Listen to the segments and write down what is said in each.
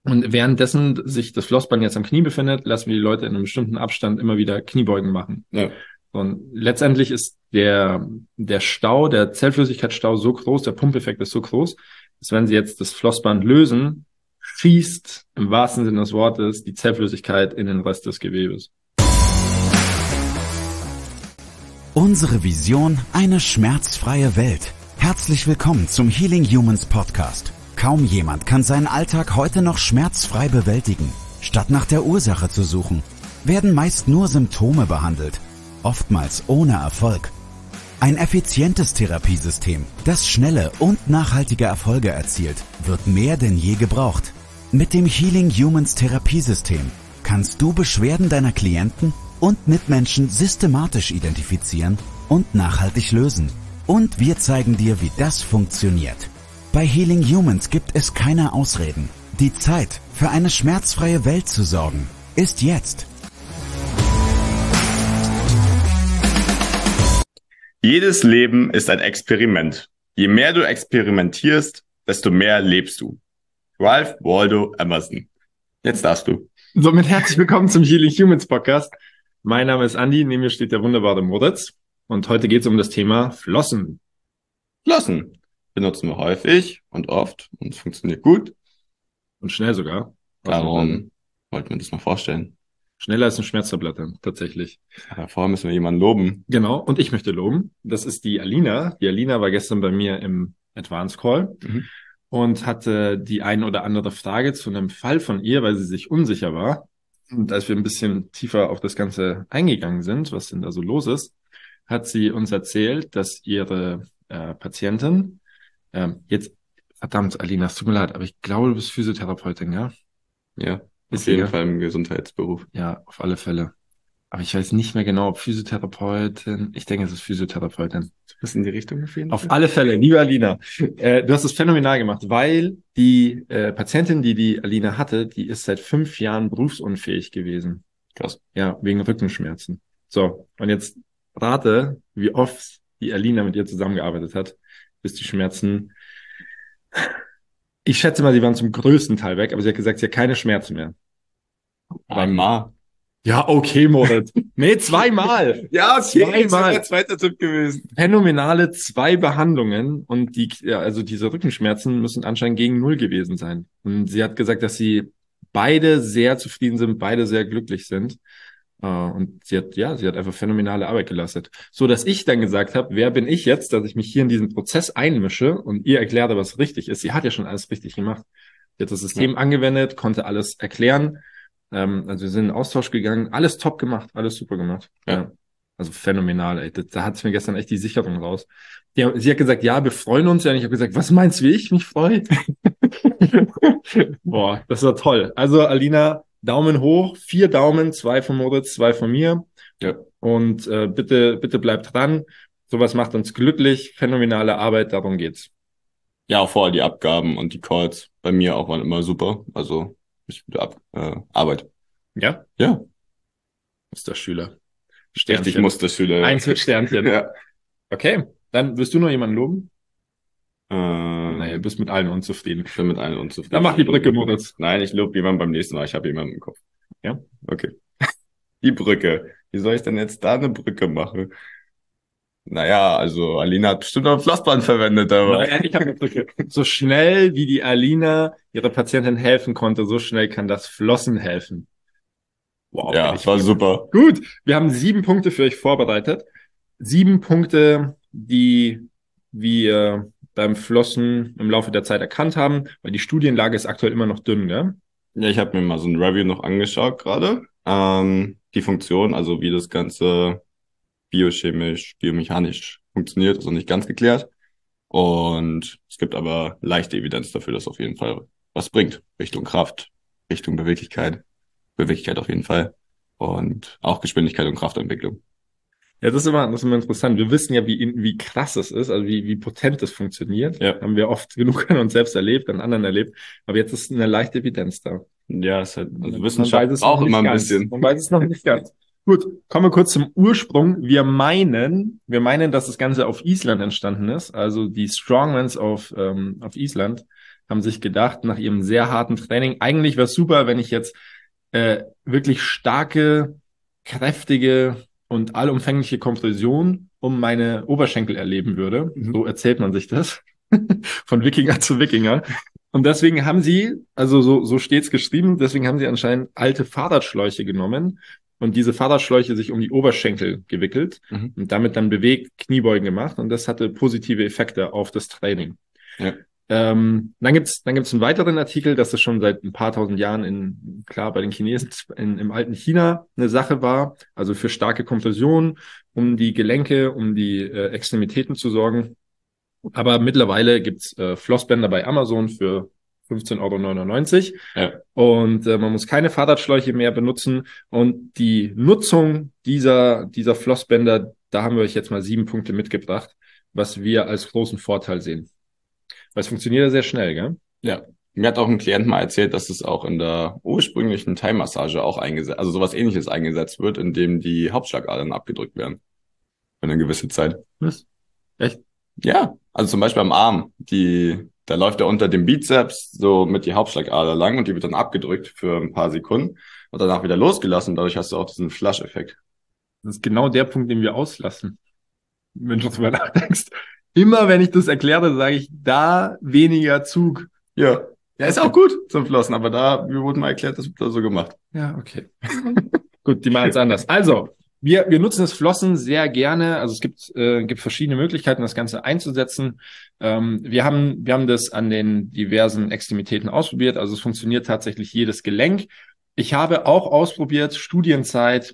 Und währenddessen sich das Flossband jetzt am Knie befindet, lassen wir die Leute in einem bestimmten Abstand immer wieder Kniebeugen machen. Ja. Und letztendlich ist der Stau, der Zellflüssigkeitsstau so groß, der Pumpeffekt ist so groß, dass wenn Sie jetzt das Flossband lösen, schießt im wahrsten Sinne des Wortes die Zellflüssigkeit in den Rest des Gewebes. Unsere Vision: eine schmerzfreie Welt. Herzlich willkommen zum Healing Humans Podcast. Kaum jemand kann seinen Alltag heute noch schmerzfrei bewältigen. Statt nach der Ursache zu suchen, werden meist nur Symptome behandelt, oftmals ohne Erfolg. Ein effizientes Therapiesystem, das schnelle und nachhaltige Erfolge erzielt, wird mehr denn je gebraucht. Mit dem Healing Humans Therapiesystem kannst du Beschwerden deiner Klienten und Mitmenschen systematisch identifizieren und nachhaltig lösen. Und wir zeigen dir, wie das funktioniert. Bei Healing Humans gibt es keine Ausreden. Die Zeit, für eine schmerzfreie Welt zu sorgen, ist jetzt. Jedes Leben ist ein Experiment. Je mehr du experimentierst, desto mehr lebst du. Ralph Waldo Emerson. Jetzt darfst du. Somit herzlich willkommen zum Healing Humans Podcast. Mein Name ist Andi, neben mir steht der wunderbare Moritz. Und heute geht es um das Thema Flossen. Flossen benutzen wir häufig und oft und es funktioniert gut. Und schnell sogar. Darum wollten wir das mal vorstellen. Schneller als eine Schmerztablette, tatsächlich. Aber vorher müssen wir jemanden loben. Genau, und ich möchte loben. Das ist die Alina. Die Alina war gestern bei mir im Advanced Call und hatte die ein oder andere Frage zu einem Fall von ihr, weil sie sich unsicher war. Und als wir ein bisschen tiefer auf das Ganze eingegangen sind, was denn da so los ist, hat sie uns erzählt, dass ihre Patientin, jetzt, verdammt, Alina, es tut mir leid, aber ich glaube, du bist Physiotherapeutin, ja? Ja, auf Okay, jeden ja. Fall im Gesundheitsberuf. Ja, auf alle Fälle. Aber ich weiß nicht mehr genau, ob Physiotherapeutin. Ich denke, es ist Physiotherapeutin. Du bist in die Richtung auf jeden Fall. Auf alle Fälle, liebe Alina, du hast es phänomenal gemacht, weil die Patientin, die Alina hatte, die ist seit 5 Jahren berufsunfähig gewesen. Krass. Ja, wegen Rückenschmerzen. So, und jetzt rate, wie oft die Alina mit ihr zusammengearbeitet hat, bis die Schmerzen... Ich schätze mal, sie waren zum größten Teil weg, aber sie hat gesagt, sie hat keine Schmerzen mehr. Einmal. Ja, okay, Moritz. Nee, 2-mal. Ja, okay, Zweimal. das wäre der zweite Tipp gewesen. Phänomenale 2 Behandlungen und also diese Rückenschmerzen müssen anscheinend gegen 0 gewesen sein. Und sie hat gesagt, dass sie beide sehr zufrieden sind, beide sehr glücklich sind. Und sie hat einfach phänomenale Arbeit geleistet. So, dass ich dann gesagt habe, wer bin ich jetzt, dass ich mich hier in diesen Prozess einmische und ihr erkläre, was richtig ist. Sie hat ja schon alles richtig gemacht. Sie hat das System angewendet, konnte alles erklären. Also wir sind in den Austausch gegangen, alles top gemacht, alles super gemacht. Ja. Also phänomenal, ey. Da hat es mir gestern echt die Sicherung raus. Ja, sie hat gesagt, ja, wir freuen uns ja. Und ich habe gesagt, was meinst du, wie ich mich freue? Boah, das war toll. Also Alina, Daumen hoch, 4 Daumen, 2 von Moritz, 2 von mir. Ja. Und bitte bleibt dran. Sowas macht uns glücklich. Phänomenale Arbeit, darum geht's. Ja, auch vorher die Abgaben und die Calls bei mir auch waren immer super. Also richtig gute Arbeit. Ja? Ja. Musterschüler. Richtig Musterschüler. Ja. 1 mit Sternchen. Ja. Okay, dann wirst du noch jemanden loben? Naja, Naja, du bist mit allen unzufrieden. ich bin mit allen unzufrieden. Dann mach die Brücke, Moritz. Nein, ich lobe jemanden beim nächsten Mal. Ich habe jemanden im Kopf. Ja? Okay. Die Brücke. Wie soll ich denn jetzt da eine Brücke machen? Naja, also Alina hat bestimmt auch ein Flossband verwendet, aber... Naja, ich habe eine Brücke. So schnell, wie die Alina ihrer Patientin helfen konnte, so schnell kann das Flossen helfen. Wow, ja, war super. Gut, wir haben 7 Punkte für euch vorbereitet. 7 Punkte, die wir beim Flossen im Laufe der Zeit erkannt haben, weil die Studienlage ist aktuell immer noch dünn, gell? Ja, ich habe mir mal so ein Review noch angeschaut gerade. Die Funktion, also wie das Ganze biochemisch, biomechanisch funktioniert, ist noch nicht ganz geklärt. Und es gibt aber leichte Evidenz dafür, dass auf jeden Fall was bringt. Richtung Kraft, Richtung Beweglichkeit. Beweglichkeit auf jeden Fall. Und auch Geschwindigkeit und Kraftentwicklung. Ja, das ist immer interessant. Wir wissen ja, wie krass es ist, also wie potent es funktioniert. Ja. Haben wir oft genug an uns selbst erlebt, an anderen erlebt. Aber jetzt ist eine leichte Evidenz da. Ja, ist halt, also Man Wissenschaft weiß es auch noch immer nicht ein ganz. bisschen. Man weiß es noch nicht ganz. Gut, kommen wir kurz zum Ursprung. Wir meinen, dass das Ganze auf Island entstanden ist. Also die Strongmans auf Island haben sich gedacht, nach ihrem sehr harten Training, eigentlich wäre es super, wenn ich jetzt wirklich starke, kräftige und allumfängliche Kompression um meine Oberschenkel erleben würde. So erzählt man sich das. Von Wikinger zu Wikinger. Und deswegen haben sie, also so steht's geschrieben, deswegen haben sie anscheinend alte Fahrradschläuche genommen und diese Fahrradschläuche sich um die Oberschenkel gewickelt und damit dann bewegt, Kniebeugen gemacht. Und das hatte positive Effekte auf das Training. Ja. Dann gibt's einen weiteren Artikel, dass es schon seit ein paar tausend Jahren klar bei den Chinesen im alten China eine Sache war, also für starke Kompression, um die Gelenke, um die Extremitäten zu sorgen. Aber mittlerweile gibt's Flossbänder bei Amazon für 15,99 €. Ja. Und man muss keine Fahrradschläuche mehr benutzen. Und die Nutzung dieser Flossbänder, da haben wir euch jetzt mal 7 Punkte mitgebracht, was wir als großen Vorteil sehen. Weil es funktioniert ja sehr schnell, gell? Ja. Mir hat auch ein Klient mal erzählt, dass es auch in der ursprünglichen Thai-Massage auch eingesetzt, also sowas Ähnliches eingesetzt wird, in dem die Hauptschlagadern abgedrückt werden. Für eine gewisse Zeit. Was? Echt? Ja, also zum Beispiel am Arm. Da läuft er unter dem Bizeps so mit die Hauptschlagader lang und die wird dann abgedrückt für ein paar Sekunden und danach wieder losgelassen. Dadurch hast du auch diesen Flush-Effekt. Das ist genau der Punkt, den wir auslassen. Wenn du drüber nachdenkst. Immer wenn ich das erkläre, sage ich, da weniger Zug. Ja. Ja, ist auch gut zum Flossen, aber mir wurde mal erklärt, das wird da so gemacht. Ja, okay. Gut, die machen es anders. Also, wir nutzen das Flossen sehr gerne. Also es gibt verschiedene Möglichkeiten, das Ganze einzusetzen. Wir haben das an den diversen Extremitäten ausprobiert. Also es funktioniert tatsächlich jedes Gelenk. Ich habe auch ausprobiert, Studienzeit,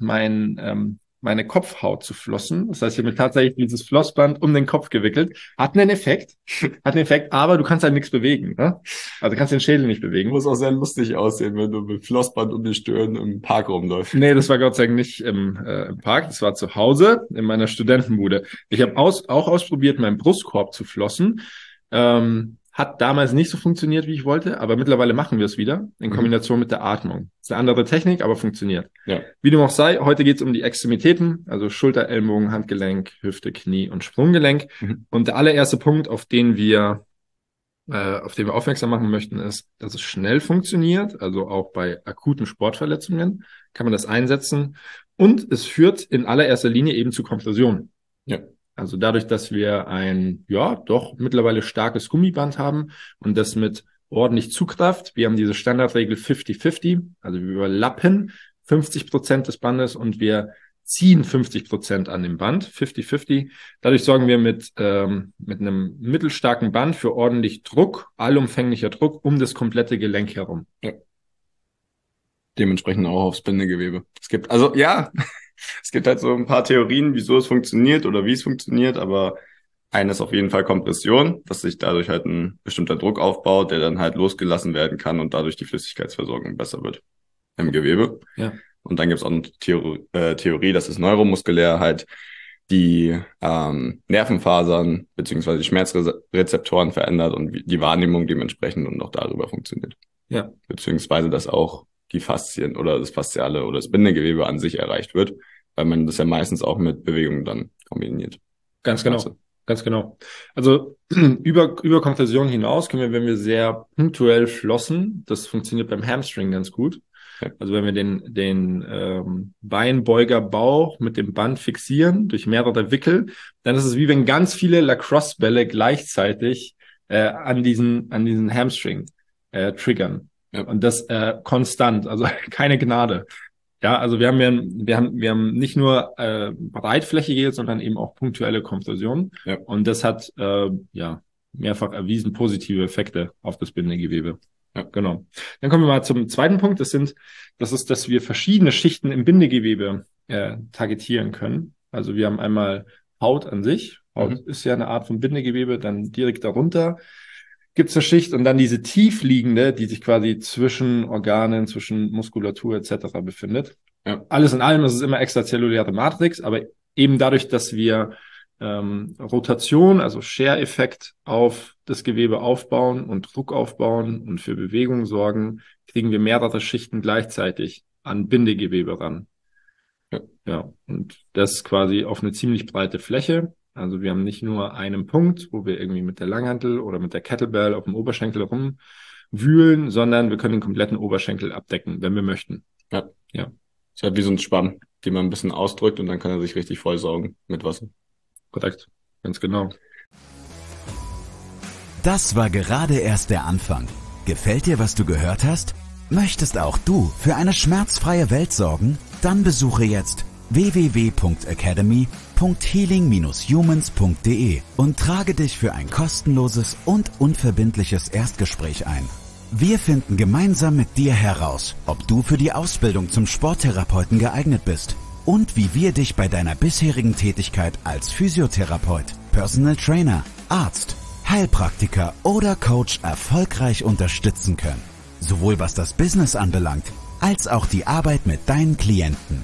meine Kopfhaut zu flossen. Das heißt, ich habe mir tatsächlich dieses Flossband um den Kopf gewickelt. Hat einen Effekt, aber du kannst halt nichts bewegen. Ne? Also du kannst den Schädel nicht bewegen. Muss auch sehr lustig aussehen, wenn du mit Flossband um die Stirn im Park rumläufst. Nee, das war Gott sei Dank nicht im Park. Das war zu Hause in meiner Studentenbude. Ich habe auch ausprobiert, meinen Brustkorb zu flossen. Hat damals nicht so funktioniert, wie ich wollte, aber mittlerweile machen wir es wieder in Kombination mit der Atmung. Ist eine andere Technik, aber funktioniert. Ja. Wie dem auch sei, heute geht es um die Extremitäten, also Schulter, Ellenbogen, Handgelenk, Hüfte, Knie und Sprunggelenk. Und der allererste Punkt, auf den wir aufmerksam machen möchten, ist, dass es schnell funktioniert, also auch bei akuten Sportverletzungen kann man das einsetzen. Und es führt in allererster Linie eben zu Kompression. Ja. Also dadurch, dass wir ein, ja, doch mittlerweile starkes Gummiband haben und das mit ordentlich Zugkraft. Wir haben diese Standardregel 50-50, also wir überlappen 50% des Bandes und wir ziehen 50% an dem Band, 50-50. Dadurch sorgen wir mit einem mittelstarken Band für ordentlich Druck, allumfänglicher Druck um das komplette Gelenk herum. Ja. Dementsprechend auch aufs Bindegewebe. Es gibt halt so ein paar Theorien, wieso es funktioniert oder wie es funktioniert, aber eine ist auf jeden Fall Kompression, dass sich dadurch halt ein bestimmter Druck aufbaut, der dann halt losgelassen werden kann und dadurch die Flüssigkeitsversorgung besser wird im Gewebe. Ja. Und dann gibt es auch eine Theorie, dass es neuromuskulär halt die Nervenfasern beziehungsweise die Schmerzrezeptoren verändert und die Wahrnehmung dementsprechend und auch darüber funktioniert. Ja. Beziehungsweise, dass auch die Faszien oder das fasziale oder das Bindegewebe an sich erreicht wird, weil man das ja meistens auch mit Bewegungen dann kombiniert. Ganz genau. Ganz genau. Also über Kompression hinaus können wir, wenn wir sehr punktuell flossen, das funktioniert beim Hamstring ganz gut. Ja. Also wenn wir den Beinbeugerbauch mit dem Band fixieren durch mehrere Wickel, dann ist es wie wenn ganz viele Lacrosse-Bälle gleichzeitig an diesen Hamstring triggern. Ja. Und das konstant, also keine Gnade. Ja, also wir haben nicht nur breitflächige, sondern eben auch punktuelle Kompression. Ja. Und das hat mehrfach erwiesen positive Effekte auf das Bindegewebe. Ja, genau. Dann kommen wir mal zum zweiten Punkt. Das ist, dass wir verschiedene Schichten im Bindegewebe targetieren können. Also wir haben einmal Haut an sich. Haut ist ja eine Art von Bindegewebe. Dann direkt darunter gibt's eine Schicht und dann diese tiefliegende, die sich quasi zwischen Organen, zwischen Muskulatur etc. befindet. Ja. Alles in allem ist es immer extrazelluläre Matrix, aber eben dadurch, dass wir Rotation, also Share-Effekt auf das Gewebe aufbauen und Druck aufbauen und für Bewegung sorgen, kriegen wir mehrere Schichten gleichzeitig an Bindegewebe ran. Ja, und das quasi auf eine ziemlich breite Fläche. Also wir haben nicht nur einen Punkt, wo wir irgendwie mit der Langhantel oder mit der Kettlebell auf dem Oberschenkel rumwühlen, sondern wir können den kompletten Oberschenkel abdecken, wenn wir möchten. Ja. Ja. Ist halt wie so ein Spann, den man ein bisschen ausdrückt und dann kann er sich richtig vollsaugen mit Wasser. Korrekt, ganz genau. Das war gerade erst der Anfang. Gefällt dir, was du gehört hast? Möchtest auch du für eine schmerzfreie Welt sorgen? Dann besuche jetzt www.academy.healing-humans.de und trage dich für ein kostenloses und unverbindliches Erstgespräch ein. Wir finden gemeinsam mit dir heraus, ob du für die Ausbildung zum Sporttherapeuten geeignet bist und wie wir dich bei deiner bisherigen Tätigkeit als Physiotherapeut, Personal Trainer, Arzt, Heilpraktiker oder Coach erfolgreich unterstützen können. Sowohl was das Business anbelangt, als auch die Arbeit mit deinen Klienten.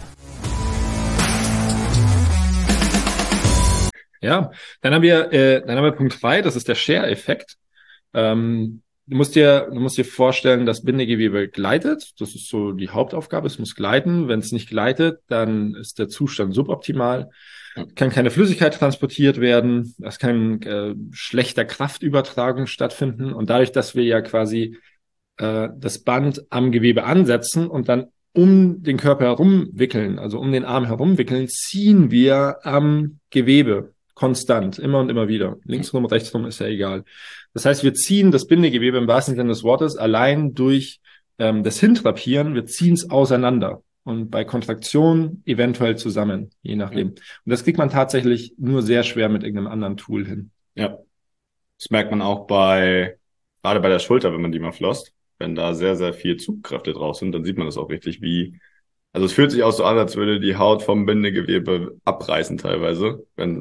Ja, dann haben wir Punkt 3, das ist der Share-Effekt. Du musst dir vorstellen, das Bindegewebe gleitet. Das ist so die Hauptaufgabe. Es muss gleiten. Wenn es nicht gleitet, dann ist der Zustand suboptimal. Kann keine Flüssigkeit transportiert werden. Es kann schlechter Kraftübertragung stattfinden. Und dadurch, dass wir ja quasi das Band am Gewebe ansetzen und dann um den Körper herum wickeln, also um den Arm herum wickeln, ziehen wir am Gewebe konstant, immer und immer wieder. Links rum, rechts rum ist ja egal. Das heißt, wir ziehen das Bindegewebe im wahrsten Sinne des Wortes allein durch das Hintrapieren, wir ziehen es auseinander und bei Kontraktion eventuell zusammen, je nachdem. Und das kriegt man tatsächlich nur sehr schwer mit irgendeinem anderen Tool hin. Ja, das merkt man auch gerade bei der Schulter, wenn man die mal flosst. Wenn da sehr, sehr viel Zugkräfte drauf sind, dann sieht man das auch richtig also es fühlt sich auch so an, als würde die Haut vom Bindegewebe abreißen teilweise,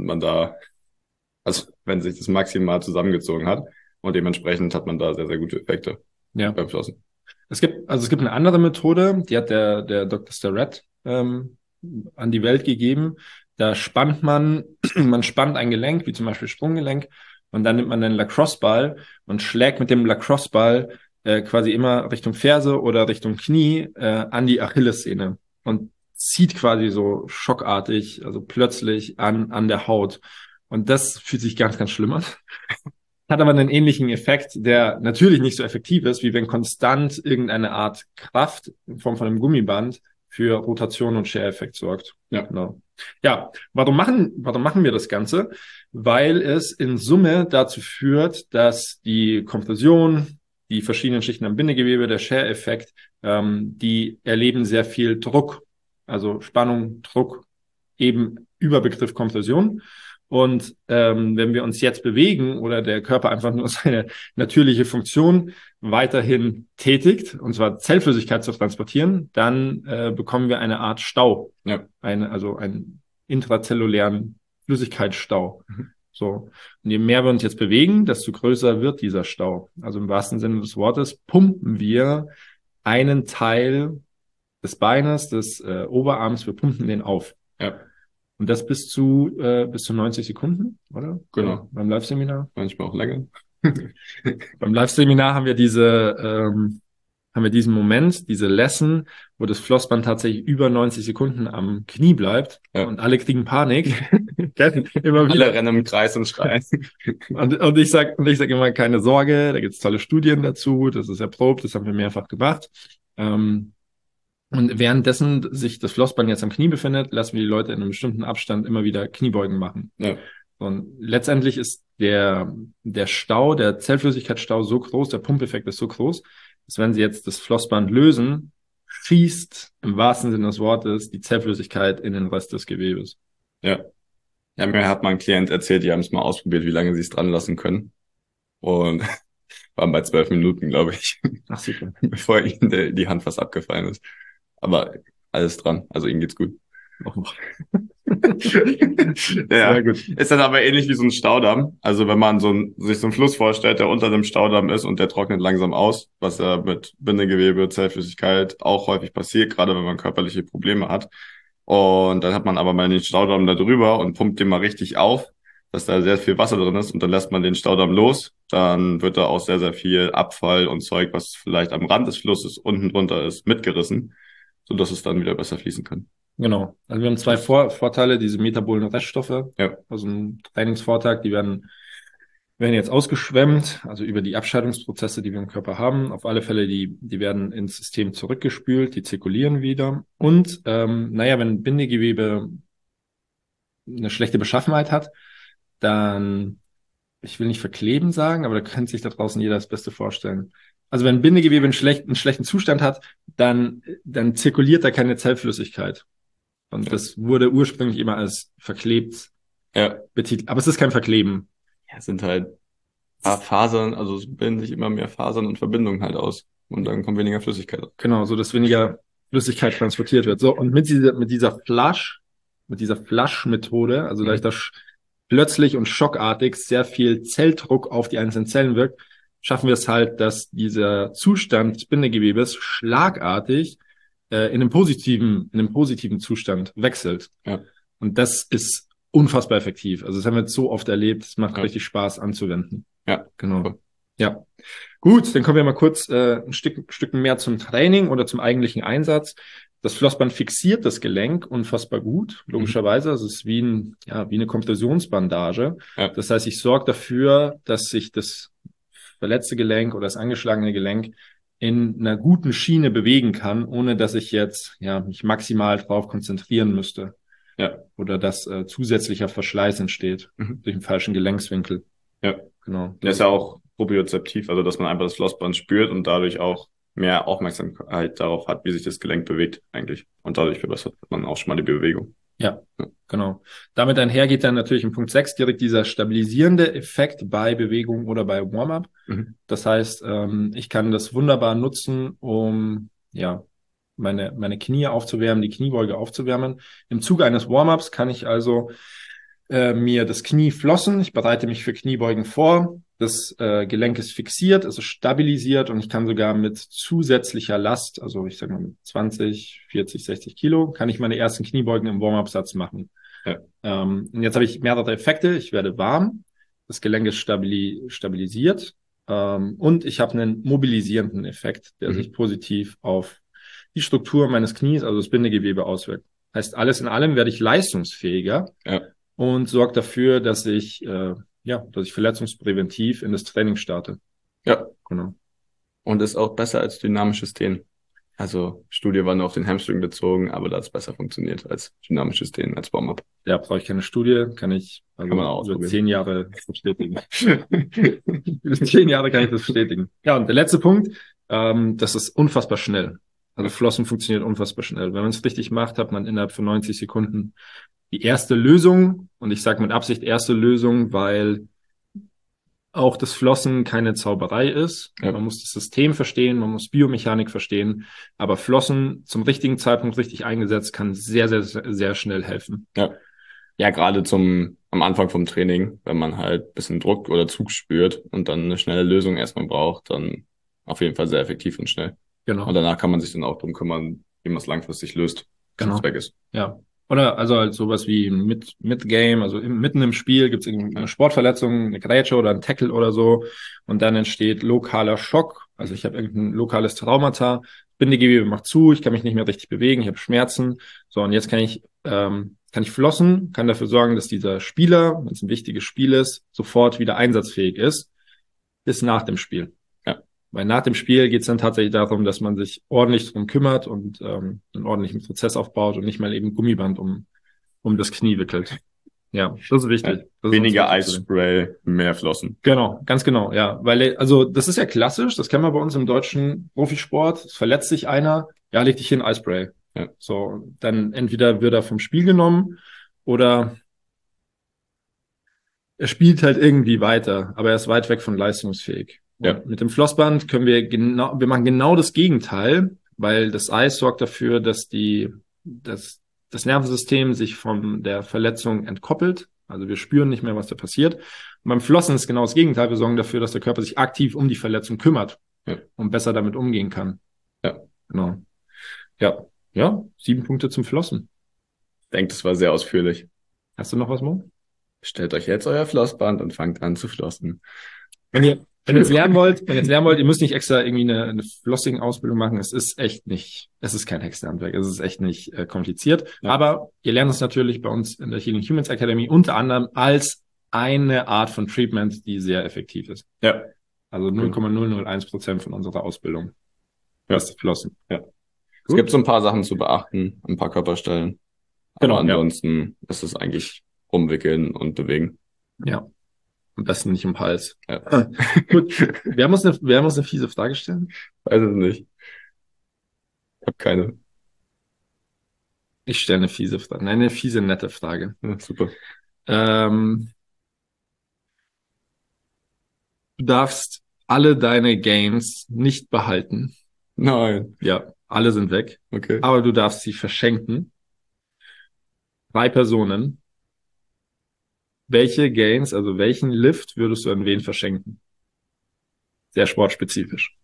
wenn sich das maximal zusammengezogen hat. Und dementsprechend hat man da sehr, sehr gute Effekte beim Flossen. Es gibt eine andere Methode, die hat der Dr. Starrett an die Welt gegeben. Da spannt man spannt ein Gelenk, wie zum Beispiel Sprunggelenk, und dann nimmt man einen Lacrosse-Ball und schlägt mit dem Lacrosse-Ball quasi immer Richtung Ferse oder Richtung Knie an die Achillessehne und zieht quasi so schockartig, also plötzlich an der Haut. Und das fühlt sich ganz, ganz schlimm an. Hat aber einen ähnlichen Effekt, der natürlich nicht so effektiv ist, wie wenn konstant irgendeine Art Kraft in Form von einem Gummiband für Rotation und Share-Effekt sorgt. Ja, genau. Ja, warum machen wir das Ganze? Weil es in Summe dazu führt, dass die Kompression, die verschiedenen Schichten am Bindegewebe, der Share-Effekt, die erleben sehr viel Druck, also Spannung, Druck, eben Überbegriff Kompression. Und wenn wir uns jetzt bewegen oder der Körper einfach nur seine natürliche Funktion weiterhin tätigt, und zwar Zellflüssigkeit zu transportieren, dann bekommen wir eine Art Stau, also einen intrazellulären Flüssigkeitsstau. So. Und je mehr wir uns jetzt bewegen, desto größer wird dieser Stau. Also im wahrsten Sinne des Wortes pumpen wir einen Teil des Beines, des Oberarms, wir pumpen den auf. Ja. Und das bis zu 90 Sekunden, oder? Genau. Ja, beim Live-Seminar. Manchmal auch länger. Beim Live-Seminar haben wir diesen Moment, diese Lesson, wo das Flossband tatsächlich über 90 Sekunden am Knie bleibt und alle kriegen Panik. Immer wieder. Alle rennen im Kreis und schreien. Und ich sag immer, keine Sorge, da gibt's tolle Studien dazu, das ist erprobt, das haben wir mehrfach gemacht. Und währenddessen sich das Flossband jetzt am Knie befindet, lassen wir die Leute in einem bestimmten Abstand immer wieder Kniebeugen machen. Ja. Und letztendlich ist der Stau, der Zellflüssigkeitsstau so groß, der Pumpeffekt ist so groß, dass wenn sie jetzt das Flossband lösen, schießt im wahrsten Sinne des Wortes die Zellflüssigkeit in den Rest des Gewebes. Ja. Ja, mir hat mal ein Klient erzählt, die haben es mal ausprobiert, wie lange sie es dran lassen können. Und waren bei 12 Minuten, glaube ich. Ach super. Bevor ihnen die Hand fast abgefallen ist. Aber alles dran. Also ihnen geht's gut. Ja, sehr gut. Ist dann aber ähnlich wie so ein Staudamm. Also wenn man sich so einen Fluss vorstellt, der unter dem Staudamm ist und der trocknet langsam aus, was ja mit Bindegewebe, Zellflüssigkeit auch häufig passiert, gerade wenn man körperliche Probleme hat. Und dann hat man aber mal den Staudamm da drüber und pumpt den mal richtig auf, dass da sehr viel Wasser drin ist und dann lässt man den Staudamm los. Dann wird da auch sehr, sehr viel Abfall und Zeug, was vielleicht am Rand des Flusses unten drunter ist, mitgerissen, sodass es dann wieder besser fließen kann. Genau. Also wir haben zwei Vorteile, diese metabolen Reststoffe. Ja. Also ein Trainingsvortag, die werden jetzt ausgeschwemmt, also über die Abscheidungsprozesse, die wir im Körper haben. Auf alle Fälle, die werden ins System zurückgespült, die zirkulieren wieder. Und wenn Bindegewebe eine schlechte Beschaffenheit hat, dann, ich will nicht verkleben sagen, aber da kann sich da draußen jeder das Beste vorstellen. Also wenn Bindegewebe einen schlechten Zustand hat, dann zirkuliert da keine Zellflüssigkeit. Und das wurde ursprünglich immer als verklebt betitelt. Aber es ist kein Verkleben. Ja, es sind halt Fasern, also es bilden sich immer mehr Fasern und Verbindungen halt aus. Und dann kommt weniger Flüssigkeit raus. Genau, so dass weniger Flüssigkeit transportiert wird. So, und mit dieser Flush-Methode, also dadurch, dass plötzlich und schockartig sehr viel Zelldruck auf die einzelnen Zellen wirkt, schaffen wir es halt, dass dieser Zustand des Bindegewebes schlagartig in einem positiven Zustand wechselt. Ja. Und das ist unfassbar effektiv. Also das haben wir jetzt so oft erlebt, es macht richtig Spaß anzuwenden. Ja, genau. Cool. Ja. Gut, dann kommen wir mal kurz ein Stück mehr zum Training oder zum eigentlichen Einsatz. Das Flossband fixiert das Gelenk unfassbar gut, logischerweise. Also es ist wie eine Kompressionsbandage. Ja. Das heißt, ich sorge dafür, dass sich das verletzte Gelenk oder das angeschlagene Gelenk in einer guten Schiene bewegen kann, ohne dass ich jetzt mich maximal drauf konzentrieren müsste. Ja. Oder dass zusätzlicher Verschleiß entsteht durch den falschen Gelenkswinkel. Ja. Genau. Das ist ja auch propriozeptiv, also dass man einfach das Flossband spürt und dadurch auch mehr Aufmerksamkeit darauf hat, wie sich das Gelenk bewegt eigentlich. Und dadurch verbessert man auch schon mal die Bewegung. Ja, genau. Damit einher geht dann natürlich in Punkt 6 direkt dieser stabilisierende Effekt bei Bewegung oder bei Warm-up. Das heißt, ich kann das wunderbar nutzen, um meine Knie aufzuwärmen, die Kniebeuge aufzuwärmen. Im Zuge eines Warm-ups kann ich also mir das Knie flossen. Ich bereite mich für Kniebeugen vor. Das Gelenk ist fixiert, es ist stabilisiert und ich kann sogar mit zusätzlicher Last, also ich sage mal mit 20, 40, 60 Kilo, kann ich meine ersten Kniebeugen im Warm-up-Satz machen. Ja. Und jetzt habe ich mehrere Effekte. Ich werde warm, das Gelenk ist stabilisiert und ich habe einen mobilisierenden Effekt, der sich positiv auf die Struktur meines Knies, also das Bindegewebe, auswirkt. Heißt, alles in allem werde ich leistungsfähiger und sorgt dafür, dass ich verletzungspräventiv in das Training starte. Ja. Genau. Und ist auch besser als dynamisches Dehnen. Also Studie war nur auf den Hamstring bezogen, aber da hat es besser funktioniert als dynamisches Dehnen, als Warm-up. Ja, brauche ich keine Studie, kann man auch über 10 Jahre bestätigen. Über 10 Jahre kann ich das bestätigen. Ja, und der letzte Punkt, das ist unfassbar schnell. Also Flossen funktioniert unfassbar schnell. Wenn man es richtig macht, hat man innerhalb von 90 Sekunden die erste Lösung. Und ich sage mit Absicht erste Lösung, weil auch das Flossen keine Zauberei ist. Ja. Man muss das System verstehen, man muss Biomechanik verstehen. Aber Flossen zum richtigen Zeitpunkt richtig eingesetzt kann sehr, sehr, sehr schnell helfen. Ja, gerade am Anfang vom Training, wenn man halt ein bisschen Druck oder Zug spürt und dann eine schnelle Lösung erstmal braucht, dann auf jeden Fall sehr effektiv und schnell. Genau. Und danach kann man sich dann auch drum kümmern, wie man es langfristig löst, bis es weg ist. Ja. Oder also halt sowas wie Mid-Game, also mitten im Spiel gibt es eine Sportverletzung, eine Grätsche oder ein Tackle oder so und dann entsteht lokaler Schock. Also ich habe irgendein lokales Traumata, Bindegewebe macht zu, ich kann mich nicht mehr richtig bewegen, ich habe Schmerzen. So, und jetzt kann ich flossen, kann dafür sorgen, dass dieser Spieler, wenn es ein wichtiges Spiel ist, sofort wieder einsatzfähig ist, bis nach dem Spiel. Weil nach dem Spiel geht es dann tatsächlich darum, dass man sich ordentlich drum kümmert und einen ordentlichen Prozess aufbaut und nicht mal eben Gummiband um das Knie wickelt. Ja, das ist wichtig. Das weniger Eisspray, mehr Flossen. Genau, ganz genau, ja. Weil, also das ist ja klassisch, das kennen wir bei uns im deutschen Profisport. Es verletzt sich einer, ja, leg dich hin, Eisspray. Ja. So, dann entweder wird er vom Spiel genommen oder er spielt halt irgendwie weiter, aber er ist weit weg von leistungsfähig. Ja. Mit dem Flossband wir machen genau das Gegenteil, weil das Eis sorgt dafür, dass das Nervensystem sich von der Verletzung entkoppelt. Also wir spüren nicht mehr, was da passiert. Und beim Flossen ist genau das Gegenteil. Wir sorgen dafür, dass der Körper sich aktiv um die Verletzung kümmert und besser damit umgehen kann. Ja, genau. Ja, 7 Punkte zum Flossen. Ich denke, das war sehr ausführlich. Hast du noch was, Mo? Stellt euch jetzt euer Flossband und fangt an zu flossen. Wenn ihr Wenn ihr es lernen wollt, ihr müsst nicht extra irgendwie eine Flossing-Ausbildung machen. Es ist kein Hexenhandwerk. Es ist echt nicht kompliziert. Ja. Aber ihr lernt es natürlich bei uns in der Healing Humans Academy unter anderem als eine Art von Treatment, die sehr effektiv ist. Ja. Also 0,001% von unserer Ausbildung. Das ist Flossen. Ja. Es gibt so ein paar Sachen zu beachten, ein paar Körperstellen. Genau. Aber ansonsten ist es eigentlich rumwickeln und bewegen. Ja. Am besten nicht im Hals. Ja. Gut. Wir haben uns eine fiese Frage gestellt. Weiß es nicht. Ich habe keine. Ich stelle eine fiese Frage. Nein, eine fiese, nette Frage. Ja, super. Du darfst alle deine Games nicht behalten. Nein. Ja, alle sind weg. Okay. Aber du darfst sie verschenken. 3 Personen. Welche Games, also welchen Lift würdest du an wen verschenken? Sehr sportspezifisch.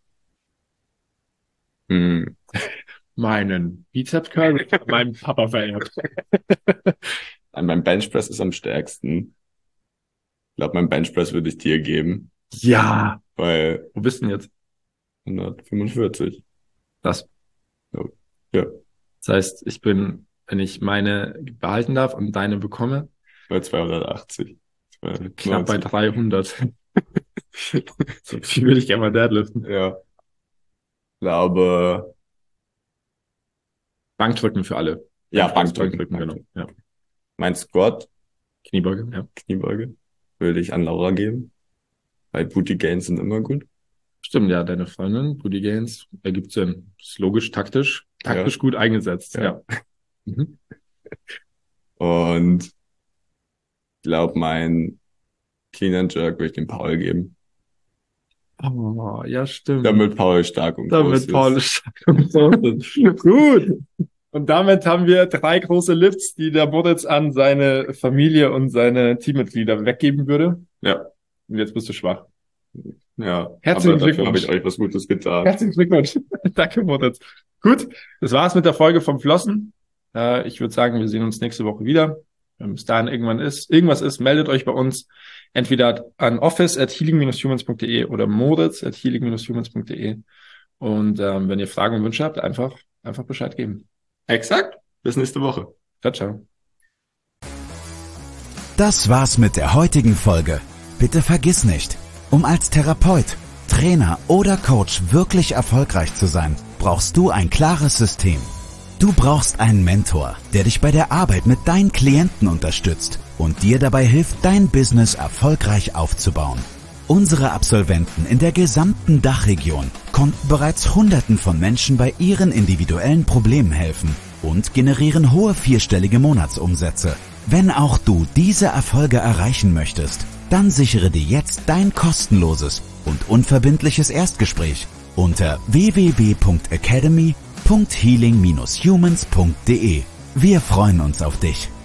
Meinen Bizeps Curl, meinem Papa verehrt. An meinem Benchpress ist am stärksten. Ich glaube, mein Benchpress würde ich dir geben. Ja. Weil. Wo bist du denn jetzt? 145. Das. Ja. Das heißt, wenn ich meine behalten darf und deine bekomme. Bei 280. Knapp bei 300. So viel will ich gerne mal deadliften. Ja. Ich glaube. Bankdrücken für alle. Ja, Bankdrücken, genau. Ja. Mein Squat. Kniebeuge, ja. Kniebeuge. Würde ich an Laura geben. Weil Booty Gains sind immer gut. Stimmt, ja, deine Freundin, Booty Gains, ergibt Sinn. Ist logisch, taktisch gut eingesetzt. Ja. Mhm. Und ich glaube, mein Clean and Jerk würde ich dem Paul geben. Oh, ja, stimmt. Damit Paul stark und groß ist. Gut. Und damit haben wir 3 große Lifts, die der Moritz an seine Familie und seine Teammitglieder weggeben würde. Ja. Und jetzt bist du schwach. Ja. Herzlichen aber dafür Glückwunsch. habe ich euch was Gutes getan. Herzlichen Glückwunsch. Danke, Moritz. Gut, das war's mit der Folge vom Flossen. Ich würde sagen, wir sehen uns nächste Woche wieder. Wenn bis dahin irgendwas ist, meldet euch bei uns. Entweder an office@healing-humans.de oder moritz@healing-humans.de. Und wenn ihr Fragen und Wünsche habt, einfach Bescheid geben. Exakt. Bis nächste Woche. Ciao, ciao. Das war's mit der heutigen Folge. Bitte vergiss nicht, um als Therapeut, Trainer oder Coach wirklich erfolgreich zu sein, brauchst du ein klares System. Du brauchst einen Mentor, der dich bei der Arbeit mit deinen Klienten unterstützt und dir dabei hilft, dein Business erfolgreich aufzubauen. Unsere Absolventen in der gesamten Dachregion konnten bereits Hunderten von Menschen bei ihren individuellen Problemen helfen und generieren hohe 4-stellige Monatsumsätze. Wenn auch du diese Erfolge erreichen möchtest, dann sichere dir jetzt dein kostenloses und unverbindliches Erstgespräch unter www.academy.healing-humans.de. Wir freuen uns auf dich.